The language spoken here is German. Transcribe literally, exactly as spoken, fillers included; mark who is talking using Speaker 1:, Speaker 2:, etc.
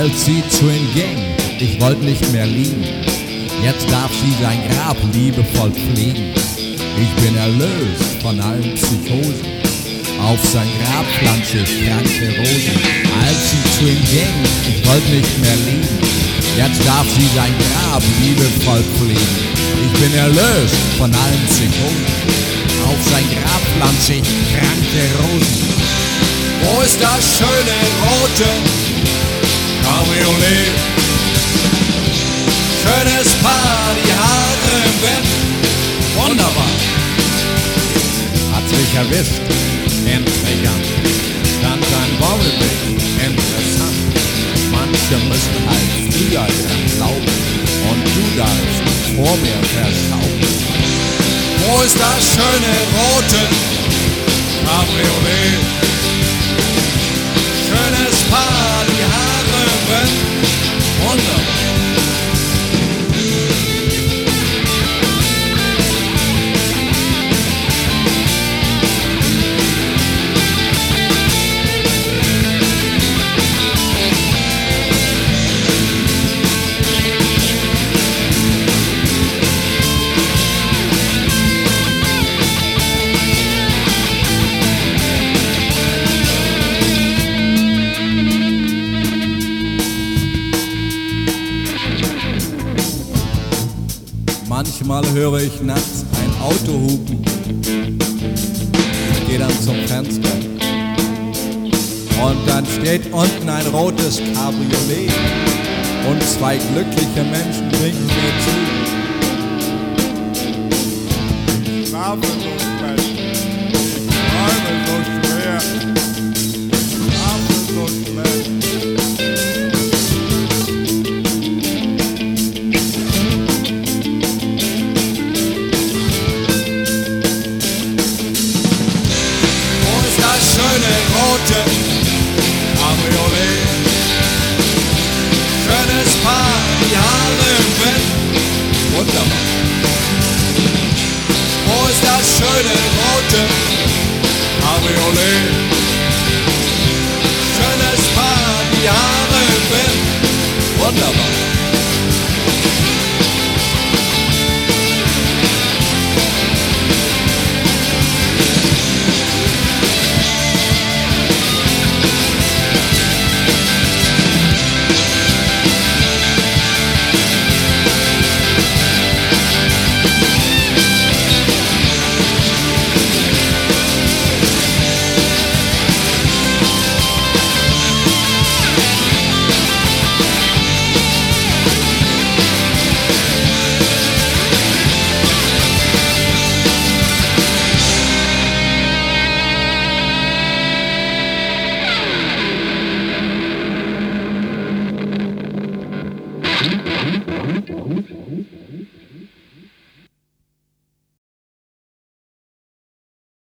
Speaker 1: Als sie zu ihm ging, ich wollte nicht mehr liegen. Jetzt darf sie sein Grab liebevoll pflegen. Ich bin erlöst von allen Psychosen. Auf sein Grab pflanze ich kranke Rosen. Als sie zu ihm ging, ich wollte nicht mehr liegen. Jetzt darf sie sein Grab liebevoll pflegen. Ich bin erlöst von allen Psychosen. Auf sein Grab pflanze ich kranke Rosen.
Speaker 2: Wo ist das schöne rote Cabriolet? Schönes Paar, die Haare im Wind. Wunderbar.
Speaker 1: Hat's mich erwischt, intrigant. Stand ein Wauwelweg, interessant. Manche müssen halt früher dran glauben. Und du darfst vor mir verstauben.
Speaker 2: Wo ist das schöne rote Cabriolet? Schönes Paar, die Haare im Wind. Wunderbar.
Speaker 1: Manchmal höre ich nachts ein Auto hupen. Ich gehe dann zum Fenster und dann steht unten ein rotes Cabriolet und zwei glückliche Menschen winken mir zu.
Speaker 3: Ich schlafe so fest, ich träume so schwer, ich schlafe so schlecht.
Speaker 2: Schöne rote Cabriolet. Schönes Paar, die Haare im Wind. Wunderbar. Wo ist das schöne rote Cabriolet? Schönes Paar, die Haare im Wind. Wunderbar.